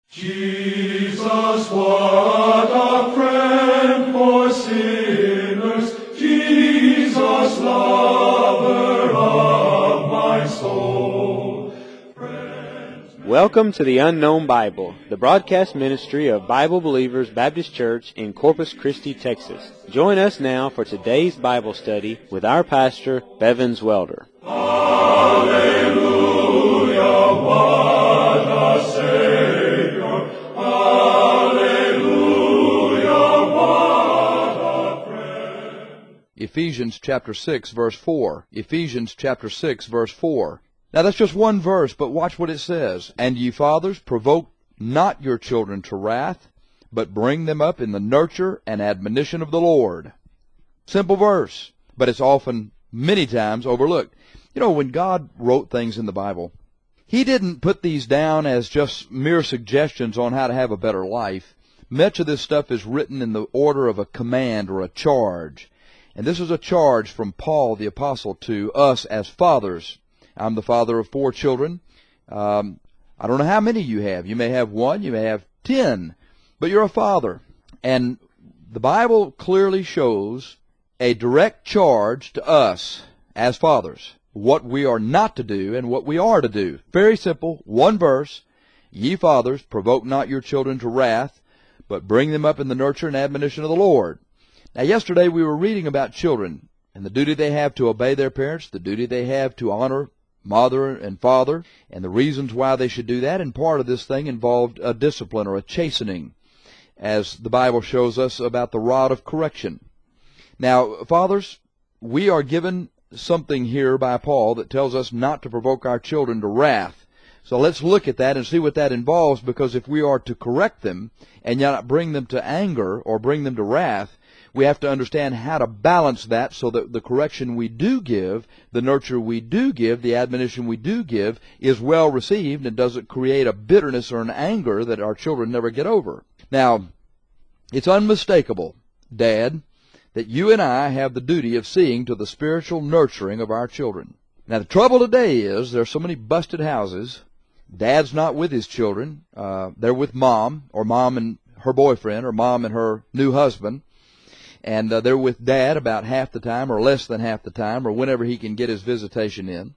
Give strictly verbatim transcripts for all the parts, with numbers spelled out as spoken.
Jesus, what a friend for sinners, Jesus, lover of my soul. Friends, Welcome to the Unknown Bible, the broadcast ministry of Bible Believers Baptist Church in Corpus Christi, Texas. Join us now for today's Bible study with our pastor, Bevins Welder. Hallelujah, what a Savior. Hallelujah, what a friend. Ephesians chapter six, verse four. Ephesians chapter six, verse four. Now that's just one verse, but watch what it says. And ye fathers, provoke not your children to wrath, but bring them up in the nurture and admonition of the Lord. Simple verse, but it's often, many times, overlooked. You know, when God wrote things in the Bible, He didn't put these down as just mere suggestions on how to have a better life. Much of this stuff is written in the order of a command or a charge. And this is a charge from Paul the Apostle to us as fathers. I'm the father of four children. Um, I don't know how many you have. You may have one, you may have ten, but you're a father. And the Bible clearly shows a direct charge to us as fathers, what we are not to do and what we are to do. Very simple, one verse. Ye fathers, provoke not your children to wrath, but bring them up in the nurture and admonition of the Lord. Now, yesterday we were reading about children and the duty they have to obey their parents, the duty they have to honor mother and father, and the reasons why they should do that. And part of this thing involved a discipline or a chastening, as the Bible shows us about the rod of correction. Now, fathers, we are given something here by Paul that tells us not to provoke our children to wrath. So let's look at that and see what that involves, because if we are to correct them and yet not bring them to anger or bring them to wrath, we have to understand how to balance that so that the correction we do give, the nurture we do give, the admonition we do give is well received and doesn't create a bitterness or an anger that our children never get over. Now, it's unmistakable, Dad, that you and I have the duty of seeing to the spiritual nurturing of our children. Now, the trouble today is there are so many busted houses. Dad's not with his children. Uh, they're with mom, or mom and her boyfriend, or mom and her new husband. And uh, they're with Dad about half the time, or less than half the time, or whenever he can get his visitation in.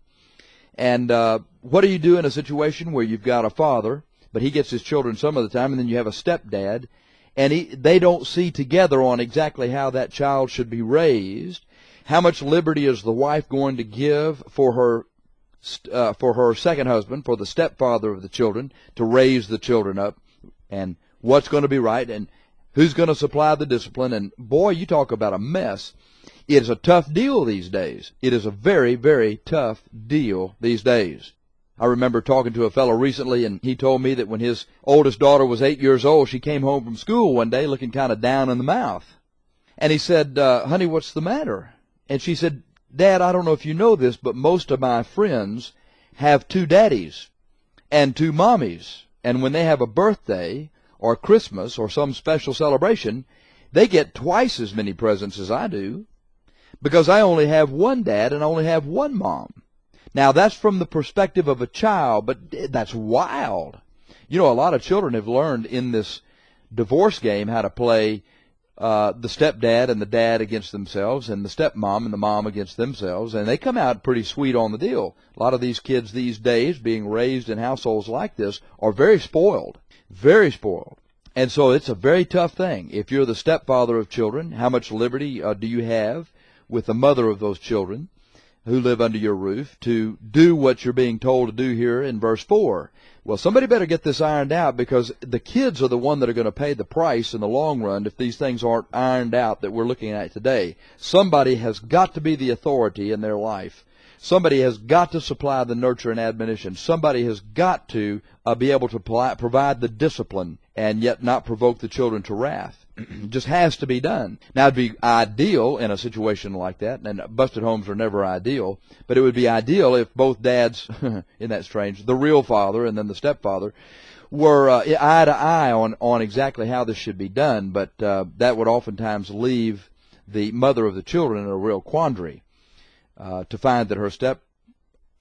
And uh, what do you do in a situation where you've got a father, but he gets his children some of the time, and then you have a stepdad, and he, they don't see together on exactly how that child should be raised? How much liberty is the wife going to give for her uh, for her second husband, for the stepfather of the children, to raise the children up? And what's going to be right? And who's going to supply the discipline? And boy, you talk about a mess. It is a tough deal these days. It is a very, very tough deal these days. I remember talking to a fellow recently, and he told me that when his oldest daughter was eight years old, she came home from school one day looking kind of down in the mouth. And he said, uh, honey, what's the matter? And she said, Dad, I don't know if you know this, but most of my friends have two daddies and two mommies. And when they have a birthday or Christmas or some special celebration, they get twice as many presents as I do, because I only have one dad and only have one mom. Now, that's from the perspective of a child, but that's wild. You know, a lot of children have learned in this divorce game how to play uh, the stepdad and the dad against themselves, and the stepmom and the mom against themselves, and they come out pretty sweet on the deal. A lot of these kids these days, being raised in households like this, are very spoiled. Very spoiled. And so it's a very tough thing. If you're the stepfather of children, how much liberty uh, do you have with the mother of those children who live under your roof to do what you're being told to do here in verse four? Well, somebody better get this ironed out, because the kids are the one that are going to pay the price in the long run if these things aren't ironed out that we're looking at today. Somebody has got to be the authority in their life. Somebody has got to supply the nurture and admonition. Somebody has got to uh, be able to pl- provide the discipline and yet not provoke the children to wrath. It just has to be done. Now, it'd be ideal in a situation like that, and busted homes are never ideal, but it would be ideal if both dads, isn't that strange, the real father and then the stepfather, were uh, eye to eye on, on exactly how this should be done, but uh, that would oftentimes leave the mother of the children in a real quandary. Uh, to find that her step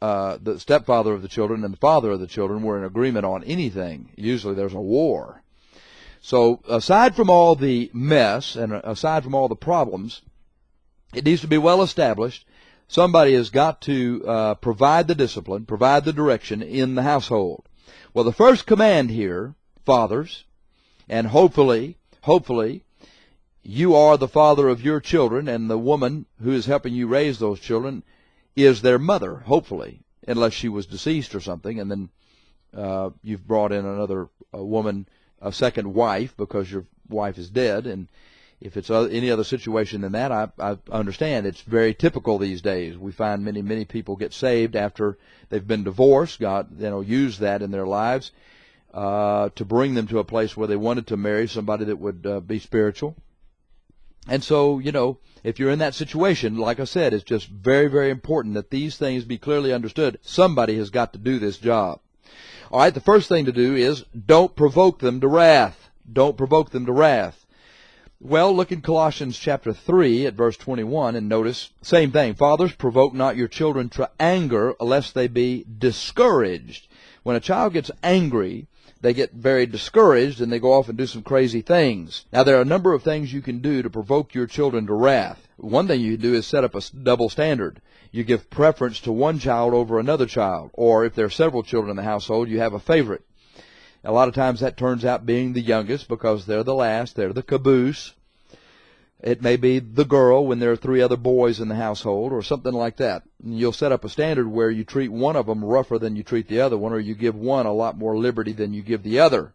uh, the stepfather of the children and the father of the children were in agreement on anything. Usually there's a war. So aside from all the mess and aside from all the problems, it needs to be well established. Somebody has got to uh, provide the discipline, provide the direction in the household. Well, the first command here, fathers, and hopefully, hopefully, you are the father of your children, and the woman who is helping you raise those children is their mother, hopefully, unless she was deceased or something, and then uh, you've brought in another a woman, a second wife, because your wife is dead. And if it's any other situation than that, I, I understand. It's very typical these days. We find many, many people get saved after they've been divorced. God, you know, used that in their lives uh, to bring them to a place where they wanted to marry somebody that would uh, be spiritual. And so, you know, if you're in that situation, like I said, it's just very, very important that these things be clearly understood. Somebody has got to do this job. All right, the first thing to do is don't provoke them to wrath. Don't provoke them to wrath. Well, look in Colossians chapter three at verse twenty-one and notice, same thing. Fathers, provoke not your children to anger, lest they be discouraged. When a child gets angry, they get very discouraged and they go off and do some crazy things. Now, there are a number of things you can do to provoke your children to wrath. One thing you can do is set up a double standard. You give preference to one child over another child. Or if there are several children in the household, you have a favorite. A lot of times that turns out being the youngest because they're the last. They're the caboose. It may be the girl when there are three other boys in the household or something like that. And you'll set up a standard where you treat one of them rougher than you treat the other one, or you give one a lot more liberty than you give the other.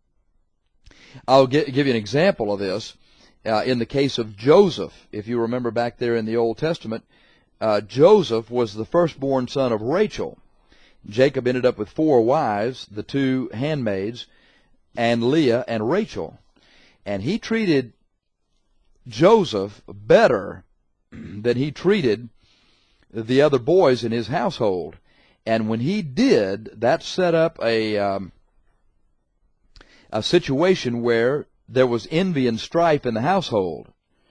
I'll give you an example of this. Uh, in the case of Joseph, if you remember back there in the Old Testament, uh, Joseph was the firstborn son of Rachel. Jacob ended up with four wives, the two handmaids, and Leah and Rachel. And he treated Joseph better than he treated the other boys in his household. And when he did, that set up a um, a situation where there was envy and strife in the household.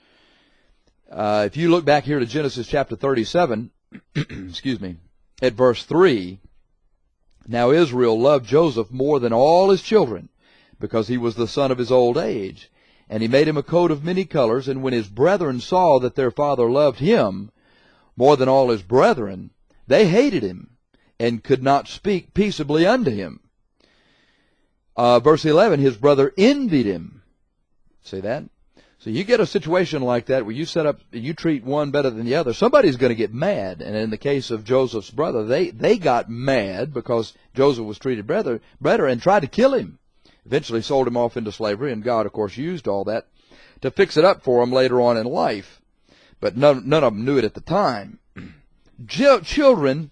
Uh, if you look back here to Genesis chapter thirty-seven, excuse me, at verse three, now Israel loved Joseph more than all his children, because he was the son of his old age. And he made him a coat of many colors, and when his brethren saw that their father loved him more than all his brethren, they hated him, and could not speak peaceably unto him. Uh, verse eleven, his brother envied him. See that? So you get a situation like that where you set up, you treat one better than the other, somebody's going to get mad. And in the case of Joseph's brother, they, they got mad because Joseph was treated better, better and tried to kill him. Eventually sold him off into slavery, and God, of course, used all that to fix it up for him later on in life. But none, none of them knew it at the time. Children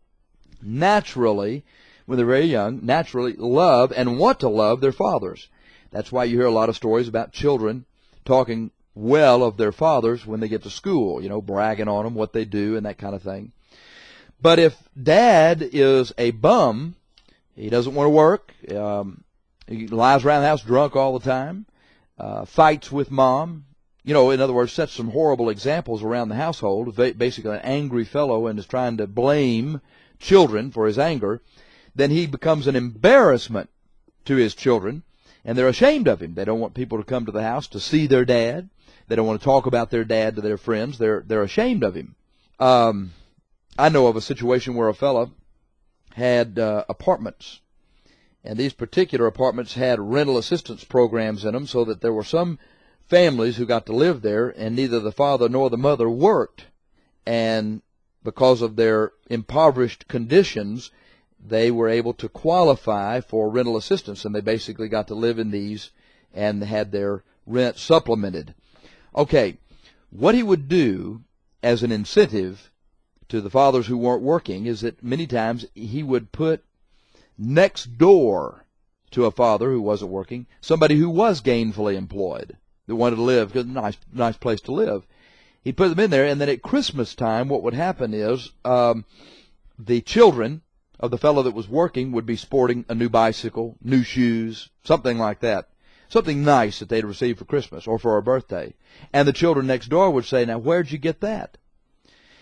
naturally, when they're very young, naturally love and want to love their fathers. That's why you hear a lot of stories about children talking well of their fathers when they get to school, you know, bragging on them, what they do, and that kind of thing. But if dad is a bum, he doesn't want to work, um, he lies around the house drunk all the time, uh, fights with mom, you know, in other words, sets some horrible examples around the household, basically an angry fellow and is trying to blame children for his anger, then he becomes an embarrassment to his children, and they're ashamed of him. They don't want people to come to the house to see their dad. They don't want to talk about their dad to their friends. They're they're ashamed of him. Um, I know of a situation where a fella had uh, apartments, and these particular apartments had rental assistance programs in them, so that there were some families who got to live there, and neither the father nor the mother worked. And because of their impoverished conditions, they were able to qualify for rental assistance, and they basically got to live in these and had their rent supplemented. Okay, what he would do as an incentive to the fathers who weren't working is that many times he would put next door to a father who wasn't working somebody who was gainfully employed, that wanted to live, because it's a nice, nice place to live. He'd put them in there, and then at Christmas time what would happen is um, the children of the fellow that was working would be sporting a new bicycle, new shoes, something like that. Something nice that they'd received for Christmas or for a birthday. And the children next door would say, now, where'd you get that?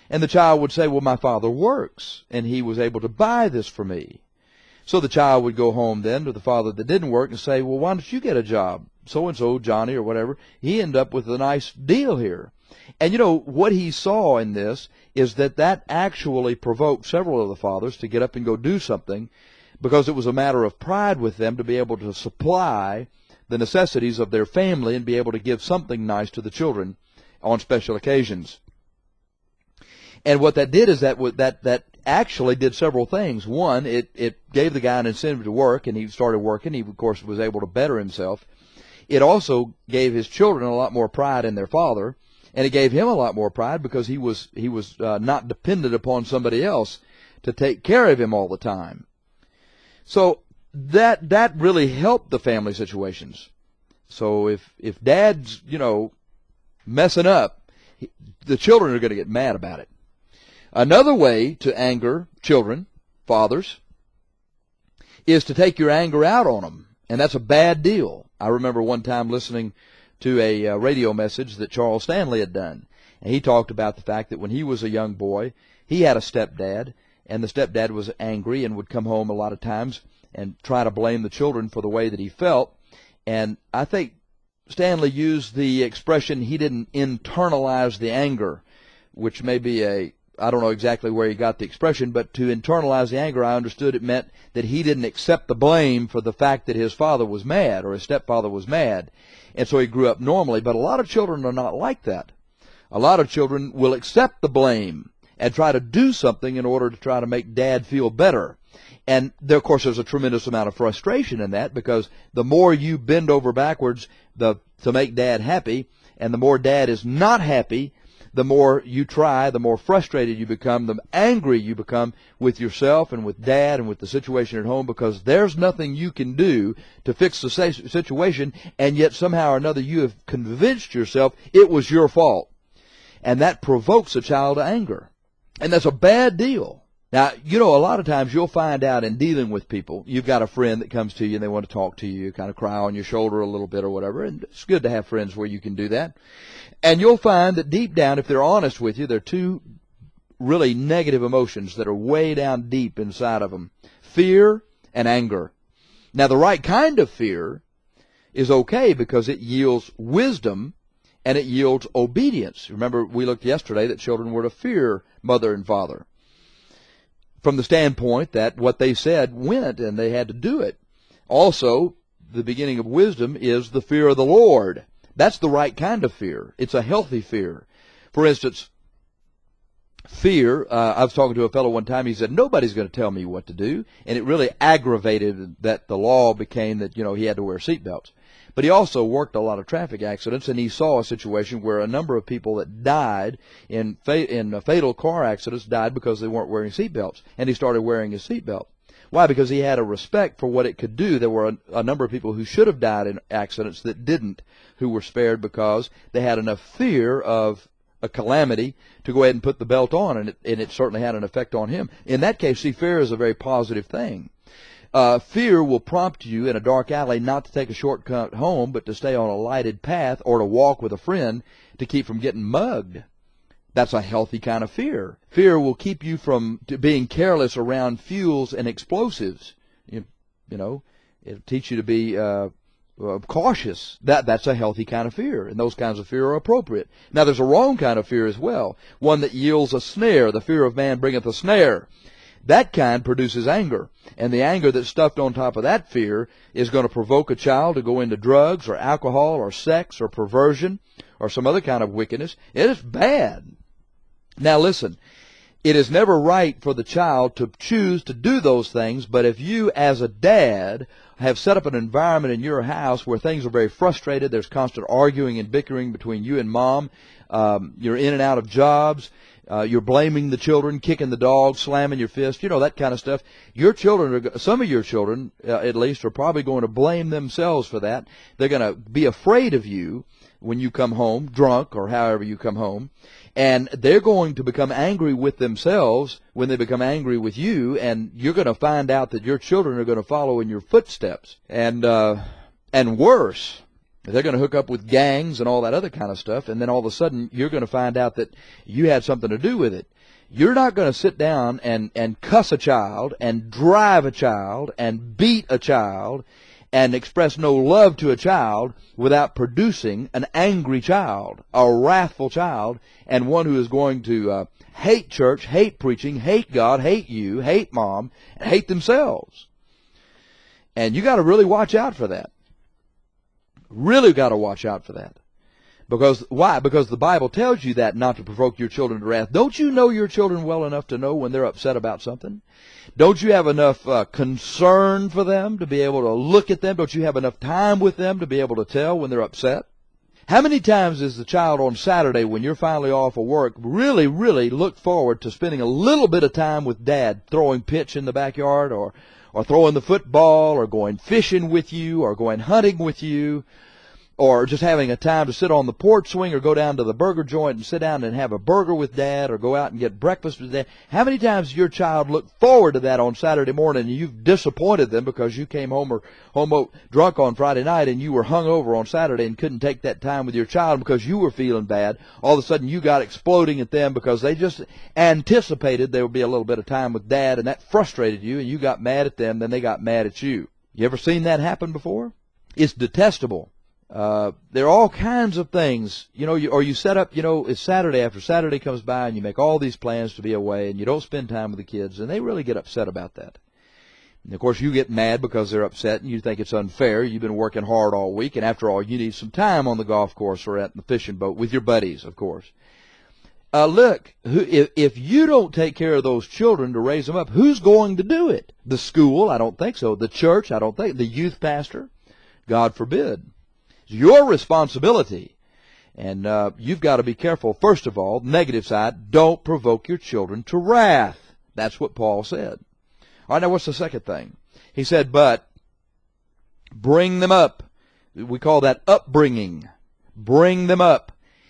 And the child would say, well, my father works, and he was able to buy this for me. So the child would go home then to the father that didn't work and say, well, why don't you get a job? So-and-so, Johnny or whatever, he ended up with a nice deal here. And, you know, what he saw in this is that that actually provoked several of the fathers to get up and go do something, because it was a matter of pride with them to be able to supply the necessities of their family and be able to give something nice to the children on special occasions. And what that did is that that that actually did several things. One, it, it gave the guy an incentive to work, and he started working. He, of course, was able to better himself. It also gave his children a lot more pride in their father, and it gave him a lot more pride because he was he was uh, not dependent upon somebody else to take care of him all the time. So that that really helped the family situations. So if if dad's, you know, messing up, he, the children are going to get mad about it. Another way to anger children, fathers, is to take your anger out on them, and that's a bad deal. I remember one time listening to a uh, radio message that Charles Stanley had done, and he talked about the fact that when he was a young boy, he had a stepdad, and the stepdad was angry and would come home a lot of times and try to blame the children for the way that he felt. And I think Stanley used the expression, he didn't internalize the anger, which may be a, I don't know exactly where he got the expression, but to internalize the anger, I understood it meant that he didn't accept the blame for the fact that his father was mad or his stepfather was mad. And so he grew up normally. But a lot of children are not like that. A lot of children will accept the blame and try to do something in order to try to make dad feel better. And there, of course, there's a tremendous amount of frustration in that, because the more you bend over backwards the, to make dad happy, and the more dad is not happy, the more you try, the more frustrated you become, the angry you become with yourself and with dad and with the situation at home, because there's nothing you can do to fix the situation, and yet somehow or another you have convinced yourself it was your fault. And that provokes a child to anger. And that's a bad deal. Now, you know, a lot of times you'll find out in dealing with people, you've got a friend that comes to you and they want to talk to you, kind of cry on your shoulder a little bit or whatever, and it's good to have friends where you can do that. And you'll find that deep down, if they're honest with you, there are two really negative emotions that are way down deep inside of them: fear and anger. Now, the right kind of fear is okay because it yields wisdom and it yields obedience. Remember, we looked yesterday that children were to fear mother and father, from the standpoint that what they said went and they had to do it. Also, the beginning of wisdom is the fear of the Lord. That's the right kind of fear. It's a healthy fear. For instance, fear, uh, I was talking to a fellow one time, he said, nobody's going to tell me what to do. And it really aggravated that the law became that, you know, he had to wear seatbelts. But he also worked a lot of traffic accidents, and he saw a situation where a number of people that died in fa- in fatal car accidents died because they weren't wearing seatbelts. And he started wearing his seatbelt. Why? Because he had a respect for what it could do. There were a, a number of people who should have died in accidents that didn't, who were spared because they had enough fear of a calamity to go ahead and put the belt on, and it, and it certainly had an effect on him. In that case, see, fear is a very positive thing. Uh, fear will prompt you in a dark alley not to take a shortcut home, but to stay on a lighted path or to walk with a friend to keep from getting mugged. That's a healthy kind of fear. Fear will keep you from being careless around fuels and explosives. You, you know, it'll teach you to be uh, uh, cautious. That that's a healthy kind of fear, and those kinds of fear are appropriate. Now, there's a wrong kind of fear as well, one that yields a snare. The fear of man bringeth a snare. That kind produces anger, and the anger that's stuffed on top of that fear is going to provoke a child to go into drugs or alcohol or sex or perversion or some other kind of wickedness. It is bad. Now listen, it is never right for the child to choose to do those things, but if you as a dad have set up an environment in your house where things are very frustrated, there's constant arguing and bickering between you and mom, um, you're in and out of jobs, Uh, you're blaming the children, kicking the dog, slamming your fist, you know, that kind of stuff. Your children, are, some of your children, uh, at least, are probably going to blame themselves for that. They're going to be afraid of you when you come home, drunk or however you come home. And they're going to become angry with themselves when they become angry with you. And you're going to find out that your children are going to follow in your footsteps. And, uh, and worse, They're going to hook up with gangs and all that other kind of stuff, and then all of a sudden you're going to find out that you had something to do with it. You're not going to sit down and, and cuss a child and drive a child and beat a child and express no love to a child without producing an angry child, a wrathful child, and one who is going to uh, hate church, hate preaching, hate God, hate you, hate mom, and hate themselves. And you got to really watch out for that. Really got to watch out for that. Because, why? Because the Bible tells you that not to provoke your children to wrath. Don't you know your children well enough to know when they're upset about something? Don't you have enough uh, concern for them to be able to look at them? Don't you have enough time with them to be able to tell when they're upset? How many times is the child on Saturday when you're finally off of work really, really look forward to spending a little bit of time with Dad, throwing pitch in the backyard, or, or throwing the football, or going fishing with you, or going hunting with you, or just having a time to sit on the porch swing or go down to the burger joint and sit down and have a burger with Dad, or go out and get breakfast with Dad? How many times does your child look forward to that on Saturday morning and you've disappointed them because you came home or home drunk on Friday night and you were hung over on Saturday and couldn't take that time with your child because you were feeling bad? All of a sudden you got exploding at them because they just anticipated there would be a little bit of time with Dad, and that frustrated you, and you got mad at them, then they got mad at you. You ever seen that happen before? It's detestable. Uh, there are all kinds of things, you know, you, or you set up, you know, it's Saturday after Saturday comes by and you make all these plans to be away and you don't spend time with the kids, and they really get upset about that. And of course you get mad because they're upset and you think it's unfair. You've been working hard all week, and after all you need some time on the golf course or at the fishing boat with your buddies, of course. Uh, look, who, if, if you don't take care of those children to raise them up, who's going to do it? The school? I don't think so. The church? I don't think. The youth pastor? God forbid. It's your responsibility, and uh, you've got to be careful. First of all, negative side, don't provoke your children to wrath. That's what Paul said. All right, now what's the second thing? He said, but bring them up. We call that upbringing. Bring them up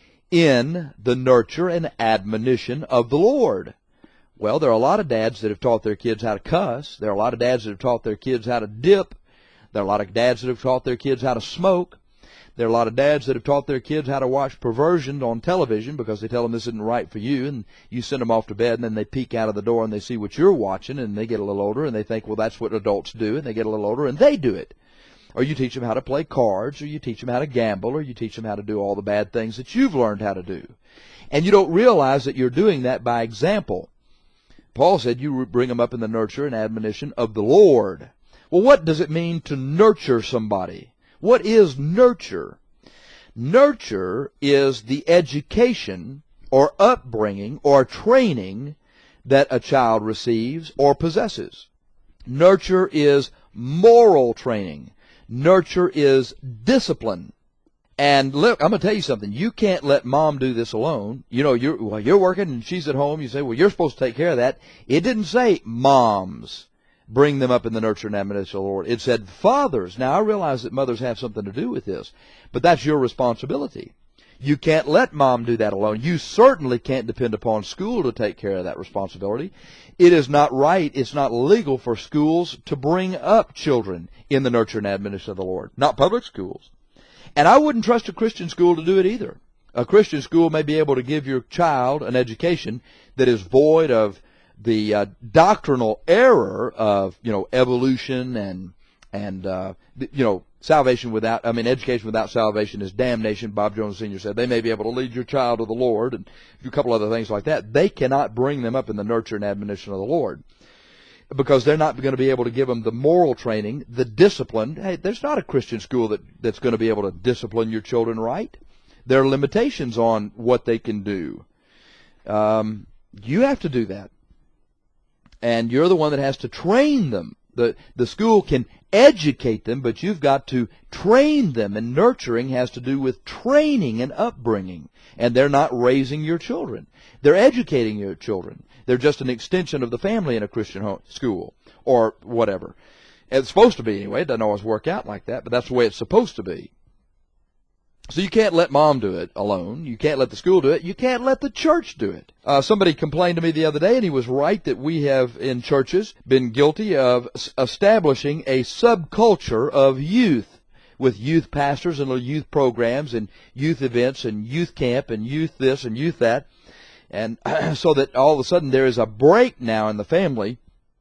in the nurture and admonition of the Lord. Well, there are a lot of dads that have taught their kids how to cuss. There are a lot of dads that have taught their kids how to dip. There are a lot of dads that have taught their kids how to smoke. There are a lot of dads that have taught their kids how to watch perversion on television because they tell them this isn't right for you, and you send them off to bed, and then they peek out of the door and they see what you're watching, and they get a little older and they think, well, that's what adults do, and they get a little older and they do it. Or you teach them how to play cards, or you teach them how to gamble, or you teach them how to do all the bad things that you've learned how to do. And you don't realize that you're doing that by example. Paul said you bring them up in the nurture and admonition of the Lord. Well, what does it mean to nurture somebody? What is nurture? Nurture is the education or upbringing or training that a child receives or possesses. Nurture is moral training. Nurture is discipline. And look, I'm going to tell you something. You can't let mom do this alone. You know, you're, well, you're working and she's at home. You say, well, you're supposed to take care of that. It didn't say moms. Bring them up in the nurture and admonition of the Lord. It said fathers. Now, I realize that mothers have something to do with this, but that's your responsibility. You can't let mom do that alone. You certainly can't depend upon school to take care of that responsibility. It is not right, it's not legal for schools to bring up children in the nurture and admonition of the Lord. Not public schools. And I wouldn't trust a Christian school to do it either. A Christian school may be able to give your child an education that is void of the uh, doctrinal error of, you know, evolution and, and uh, you know, salvation without, I mean, education without salvation is damnation, Bob Jones Senior said. They may be able to lead your child to the Lord and a couple other things like that. They cannot bring them up in the nurture and admonition of the Lord because they're not going to be able to give them the moral training, the discipline. Hey, there's not a Christian school that, that's going to be able to discipline your children right. There are limitations on what they can do. Um, you have to do that. And you're the one that has to train them. The, the school can educate them, but you've got to train them. And nurturing has to do with training and upbringing. And they're not raising your children. They're educating your children. They're just an extension of the family in a Christian home, school or whatever. It's supposed to be anyway. It doesn't always work out like that, but that's the way it's supposed to be. So you can't let mom do it alone. You can't let the school do it. You can't let the church do it. Uh, somebody complained to me the other day, and he was right, that we have in churches been guilty of establishing a subculture of youth with youth pastors and little youth programs and youth events and youth camp and youth this and youth that. And so that all of a sudden there is a break now in the family.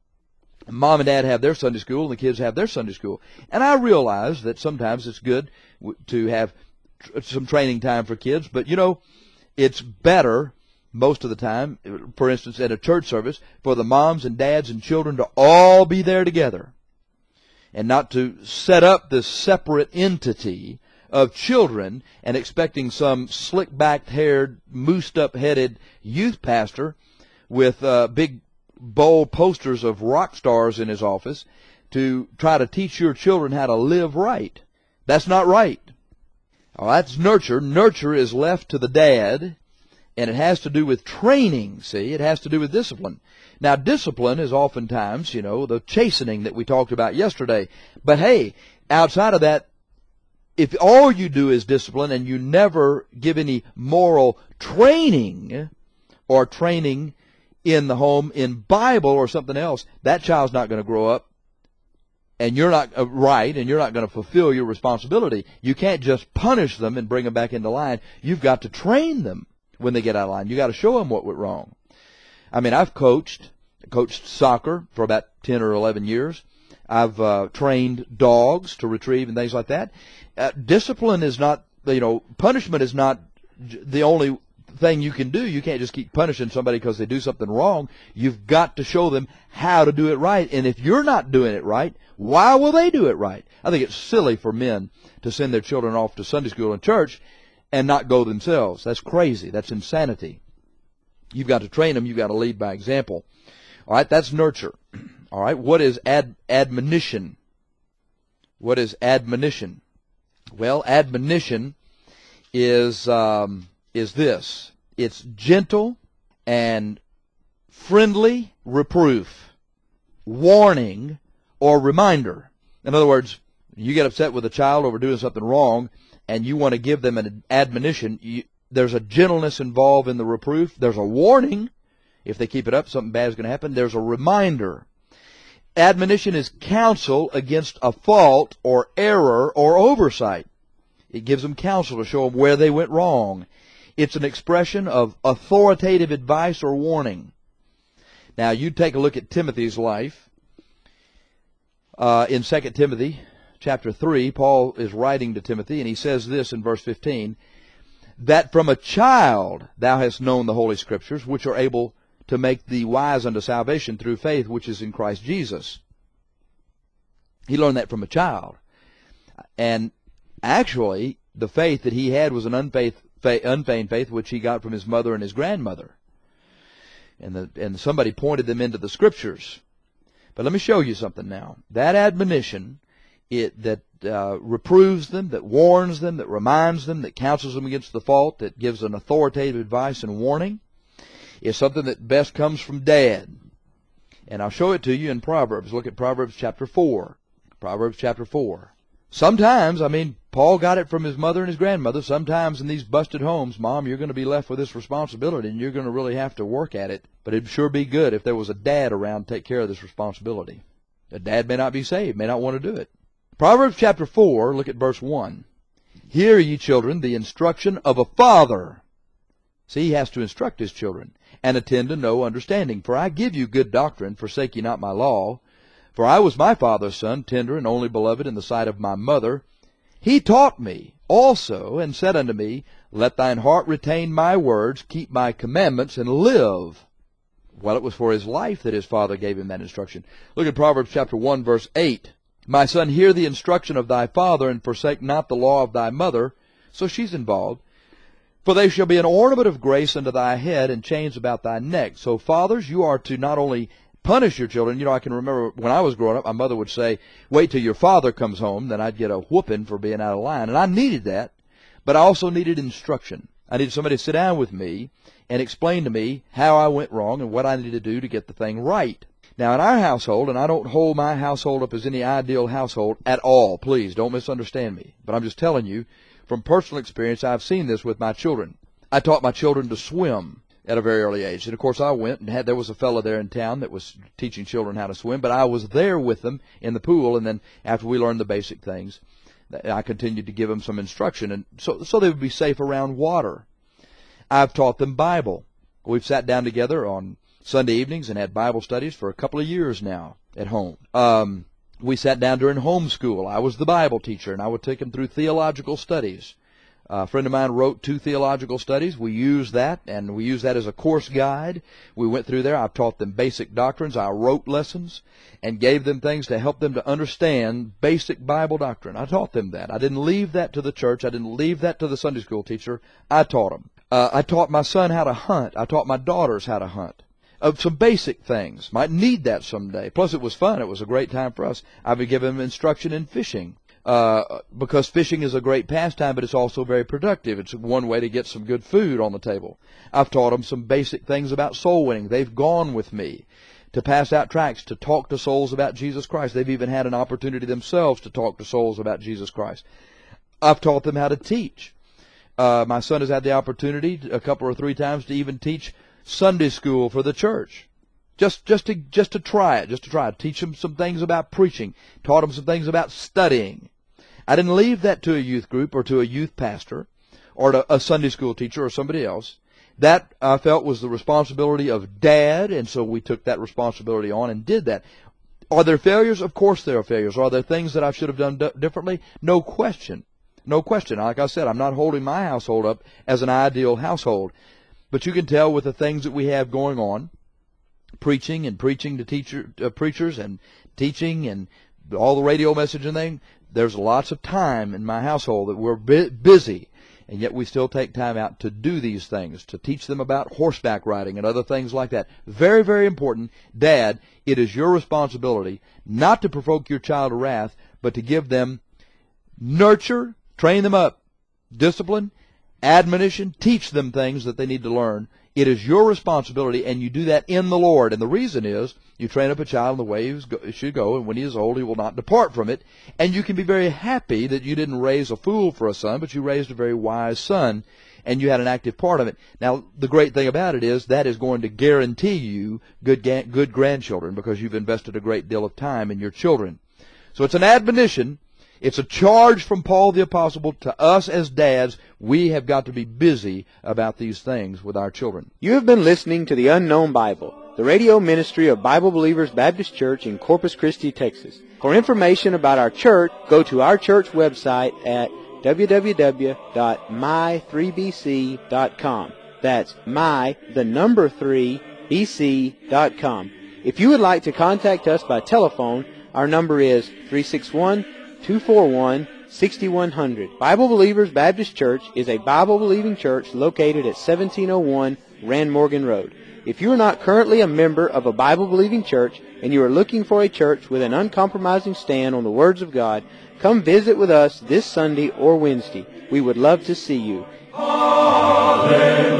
Mom and Dad have their Sunday school and the kids have their Sunday school. And I realize that sometimes it's good to have tr- some training time for kids, but you know, it's better most of the time, for instance, at a church service, for the moms and dads and children to all be there together and not to set up this separate entity of children and expecting some slick-backed haired, moosed-up headed youth pastor with uh, big bold posters of rock stars in his office to try to teach your children how to live right. That's not right. Oh, that's nurture. Nurture is left to the dad, and it has to do with training, see? It has to do with discipline. Now, discipline is oftentimes, you know, the chastening that we talked about yesterday. But hey, outside of that, if all you do is discipline and you never give any moral training or training in the home in Bible or something else, that child's not going to grow up, and you're not uh, right, and you're not going to fulfill your responsibility. You can't just punish them and bring them back into line. You've got to train them when they get out of line. You've got to show them what went wrong. I mean, I've coached, coached soccer for about ten or eleven years. I've uh, trained dogs to retrieve and things like that. Uh, discipline is not, you know, punishment is not the only thing you can do. You can't just keep punishing somebody because they do something wrong. You've got to show them how to do it right. And if you're not doing it right, why will they do it right? I think it's silly for men to send their children off to Sunday school and church and not go themselves. That's crazy. That's insanity. You've got to train them. You've got to lead by example. All right, that's nurture. All right, what is ad, admonition? What is admonition? Well, admonition is um, is this. It's gentle and friendly reproof, warning, or reminder. In other words, you get upset with a child over doing something wrong, and you want to give them an admonition. You, there's a gentleness involved in the reproof. There's a warning. If they keep it up, something bad is going to happen. There's a reminder. Admonition is counsel against a fault or error or oversight. It gives them counsel to show them where they went wrong. It's an expression of authoritative advice or warning. Now, you take a look at Timothy's life. Uh, in Second Timothy chapter three, Paul is writing to Timothy, and he says this in verse fifteen, that from a child thou hast known the Holy Scriptures, which are able to make thee wise unto salvation through faith which is in Christ Jesus. He learned that from a child. And actually, the faith that he had was an unfaith, fa- unfeigned faith which he got from his mother and his grandmother. And, the, and somebody pointed them into the Scriptures. But let me show you something now. That admonition it, that uh, reproves them, that warns them, that reminds them, that counsels them against the fault, that gives an authoritative advice and warning, is something that best comes from Dad. And I'll show it to you in Proverbs. Look at Proverbs chapter four. Proverbs chapter four. Sometimes, I mean, Paul got it from his mother and his grandmother. Sometimes in these busted homes, Mom, you're going to be left with this responsibility, and you're going to really have to work at it. But it'd sure be good if there was a dad around to take care of this responsibility. A dad may not be saved, may not want to do it. Proverbs chapter four, look at verse one. Hear, ye children, the instruction of a father. See, he has to instruct his children, and attend to no understanding. For I give you good doctrine, forsake ye not my law. For I was my father's son, tender and only beloved in the sight of my mother. He taught me also, and said unto me, let thine heart retain my words, keep my commandments, and live. Well, it was for his life that his father gave him that instruction. Look at Proverbs chapter one, verse eight. My son, hear the instruction of thy father, and forsake not the law of thy mother. So she's involved. For they shall be an ornament of grace unto thy head, and chains about thy neck. So fathers, you are to not only punish your children. You know, I can remember when I was growing up, my mother would say, wait till your father comes home, then I'd get a whooping for being out of line. And I needed that, but I also needed instruction. I needed somebody to sit down with me and explain to me how I went wrong and what I needed to do to get the thing right. Now, in our household, and I don't hold my household up as any ideal household at all, please, don't misunderstand me, but I'm just telling you, from personal experience, I've seen this with my children. I taught my children to swim at a very early age. And, of course, I went and had, there was a fellow there in town that was teaching children how to swim, but I was there with them in the pool, and then after we learned the basic things, I continued to give them some instruction, and so, so they would be safe around water. I've taught them Bible. We've sat down together on Sunday evenings and had Bible studies for a couple of years now at home. Um, we sat down during homeschool. I was the Bible teacher, and I would take them through theological studies. A friend of mine wrote two theological studies. We used that, and we used that as a course guide. We went through there. I taught them basic doctrines. I wrote lessons and gave them things to help them to understand basic Bible doctrine. I taught them that. I didn't leave that to the church. I didn't leave that to the Sunday school teacher. I taught them. Uh, I taught my son how to hunt. I taught my daughters how to hunt. Of some basic things. Might need that someday. Plus, it was fun. It was a great time for us. I've been giving them instruction in fishing. Uh, because fishing is a great pastime, but it's also very productive. It's one way to get some good food on the table. I've taught them some basic things about soul winning. They've gone with me to pass out tracts, to talk to souls about Jesus Christ. They've even had an opportunity themselves to talk to souls about Jesus Christ. I've taught them how to teach. Uh, my son has had the opportunity a couple or three times to even teach Sunday school for the church. Just, just to, just to try it, just to try it. Teach them some things about preaching. Taught them some things about studying. I didn't leave that to a youth group or to a youth pastor or to a Sunday school teacher or somebody else. That I felt was the responsibility of Dad, and so we took that responsibility on and did that. Are there failures? Of course there are failures. Are there things that I should have done d- differently? No question. No question. Like I said, I'm not holding my household up as an ideal household. But you can tell with the things that we have going on, preaching and preaching to teacher, uh, preachers and teaching and all the radio message and thing, there's lots of time in my household that we're bu- busy, and yet we still take time out to do these things, to teach them about horseback riding and other things like that. Very, very important. Dad, it is your responsibility not to provoke your child to wrath, but to give them nurture, train them up, discipline, admonition, teach them things that they need to learn. It is your responsibility, and you do that in the Lord. And the reason is you train up a child in the way he should go, and when he is old, he will not depart from it. And you can be very happy that you didn't raise a fool for a son, but you raised a very wise son, and you had an active part of it. Now, the great thing about it is that is going to guarantee you good, good grandchildren because you've invested a great deal of time in your children. So it's an admonition. It's a charge from Paul the Apostle to us as dads. We have got to be busy about these things with our children. You have been listening to the Unknown Bible, the radio ministry of Bible Believers Baptist Church in Corpus Christi, Texas. For information about our church, go to our church website at w w w dot my three b c dot com. That's my, the number three, b c dot com. If you would like to contact us by telephone, our number is three six one, two four one, six one zero zero. Bible Believers Baptist Church is a Bible-believing church located at seventeen oh one Rand Morgan Road. If you are not currently a member of a Bible-believing church and you are looking for a church with an uncompromising stand on the words of God, come visit with us this Sunday or Wednesday. We would love to see you. Hallelujah.